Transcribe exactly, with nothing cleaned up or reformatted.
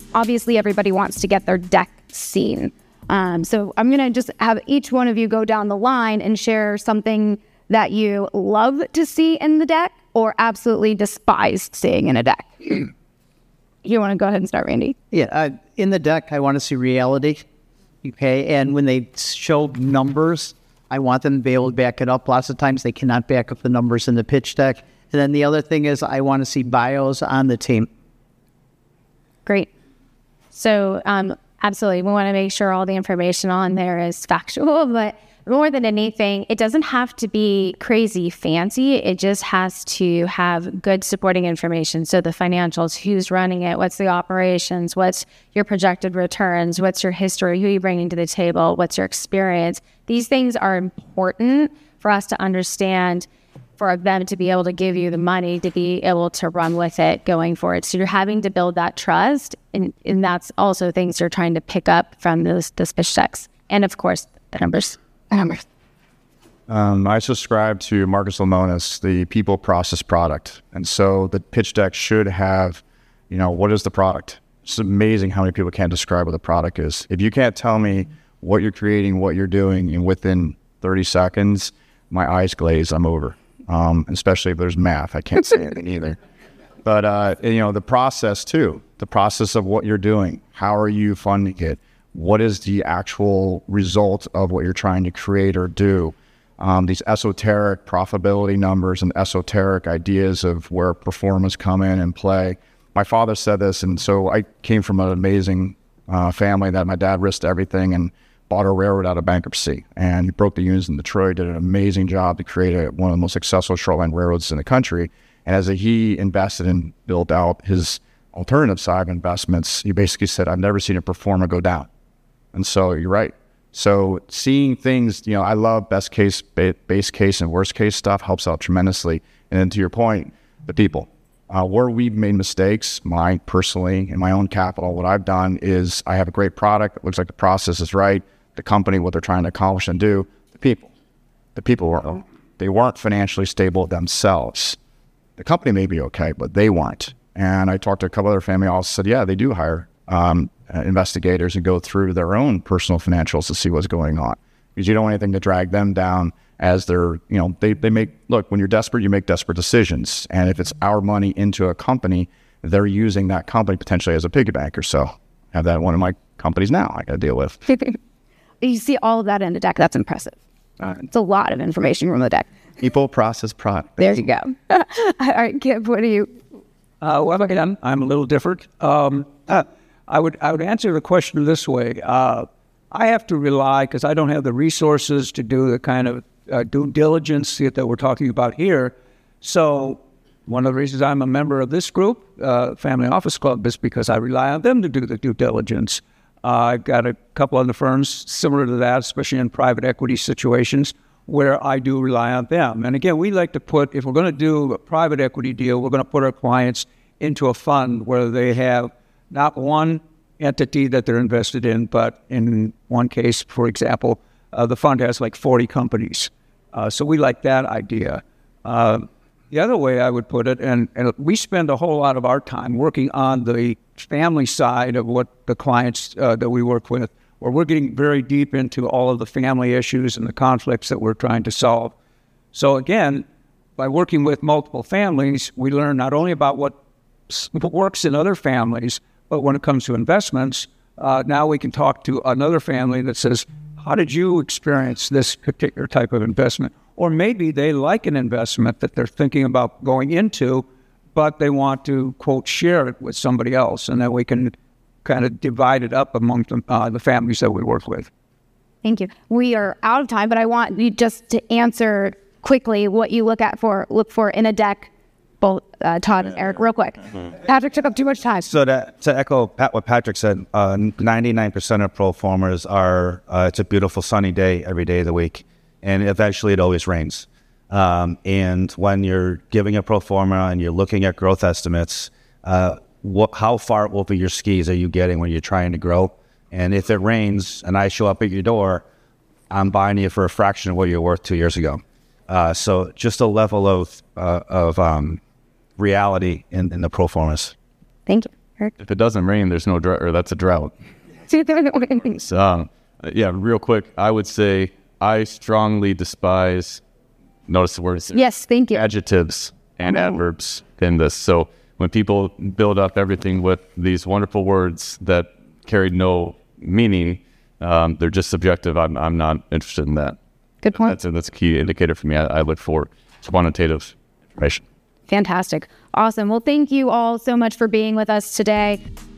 obviously everybody wants to get their deck seen. Um, so I'm going to just have each one of you go down the line and share something that you love to see in the deck or absolutely despise seeing in a deck. You want to go ahead and start, Randy? Yeah, uh, in the deck, I want to see reality. Okay, and when they show numbers, I want them to be able to back it up. Lots of times they cannot back up the numbers in the pitch deck. And then the other thing is I want to see bios on the team. Great. So, um, absolutely. We want to make sure all the information on there is factual, but more than anything, it doesn't have to be crazy fancy. It just has to have good supporting information. So the financials, who's running it, what's the operations, what's your projected returns, what's your history, who are you bringing to the table, what's your experience. These things are important for us to understand, for them to be able to give you the money to be able to run with it going forward. So you're having to build that trust, and, and that's also things you're trying to pick up from those, those pitch decks. And of course, the numbers. The numbers. Um, I subscribe to Marcus Lemonis, the people, process, product. And so the pitch deck should have, you know, what is the product? It's amazing how many people can't describe what the product is. If you can't tell me what you're creating, what you're doing, and within thirty seconds, my eyes glaze, I'm over. Um, especially if there's math. I can't say anything either. But, uh, you know, the process too, the process of what you're doing. How are you funding it? What is the actual result of what you're trying to create or do? Um, these esoteric profitability numbers and esoteric ideas of where performance come in and play. My father said this, and so I came from an amazing uh, family that my dad risked everything and bought a railroad out of bankruptcy, and he broke the unions in Detroit, did an amazing job to create a, one of the most successful shoreline railroads in the country. And as a, he invested and built out his alternative side of investments, he basically said, I've never seen a performer go down. And so you're right. So seeing things, you know, I love best case, ba- base case, and worst case stuff helps out tremendously. And then to your point, the people. Uh, where we've made mistakes, mine personally, in my own capital, what I've done is I have a great product. It looks like the process is right. The company, what they're trying to accomplish and do, the people. The people weren't, they weren't financially stable themselves. The company may be okay, but they weren't. And I talked to a couple other family offices, said, yeah, they do hire um, uh, investigators and go through their own personal financials to see what's going on. Because you don't want anything to drag them down as they're, you know, they, they make, look, when you're desperate, you make desperate decisions. And if it's our money into a company, they're using that company potentially as a piggy bank or so. I have that in one of my companies now I got to deal with. You see all of that in the deck. That's impressive. Uh, it's a lot of information from the deck. People, process, product. There you go. All right, Kip, what do you? Uh, well, again, I'm a little different. Um, uh, I would I would answer the question this way. Uh, I have to rely, because I don't have the resources to do the kind of uh, due diligence that we're talking about here. So one of the reasons I'm a member of this group, uh, Family Office Club, is because I rely on them to do the due diligence. Uh, I've got a couple other firms similar to that, especially in private equity situations, where I do rely on them. And again, we like to put, if we're going to do a private equity deal, we're going to put our clients into a fund where they have not one entity that they're invested in, but in one case, for example, uh, the fund has like forty companies. Uh, so we like that idea. Uh, the other way I would put it, and, and we spend a whole lot of our time working on the family side of what the clients uh, that we work with, where we're getting very deep into all of the family issues and the conflicts that we're trying to solve. So again, by working with multiple families, we learn not only about what works in other families, but when it comes to investments, uh, now we can talk to another family that says, how did you experience this particular type of investment? Or maybe they like an investment that they're thinking about going into, but they want to, quote, share it with somebody else, and then we can kind of divide it up among them, uh, the families that we work with. Thank you. We are out of time, but I want you just to answer quickly what you look at for look for in a deck, both uh, Todd and Eric, real quick. Mm-hmm. Patrick took up too much time. So that, to echo Pat, what Patrick said, uh, ninety-nine percent of pro formers are, uh, it's a beautiful sunny day every day of the week, and eventually it always rains. Um, and when you're giving a pro forma and you're looking at growth estimates, uh, what, how far over your skis are you getting when you're trying to grow? And if it rains and I show up at your door, I'm buying you for a fraction of what you were worth two years ago. Uh, so just a level of uh, of um, reality in, in the pro formas. Thank you. If it doesn't rain, there's no drought, or that's a drought. So, um, yeah, real quick, I would say I strongly despise, notice the words, Yes, thank you. adjectives and adverbs in this. So when people build up everything with these wonderful words that carry no meaning, um, they're just subjective. I'm, I'm not interested in that. Good point. That's a, that's a key indicator for me. I, I look for quantitative information. Fantastic. Awesome. Well, thank you all so much for being with us today.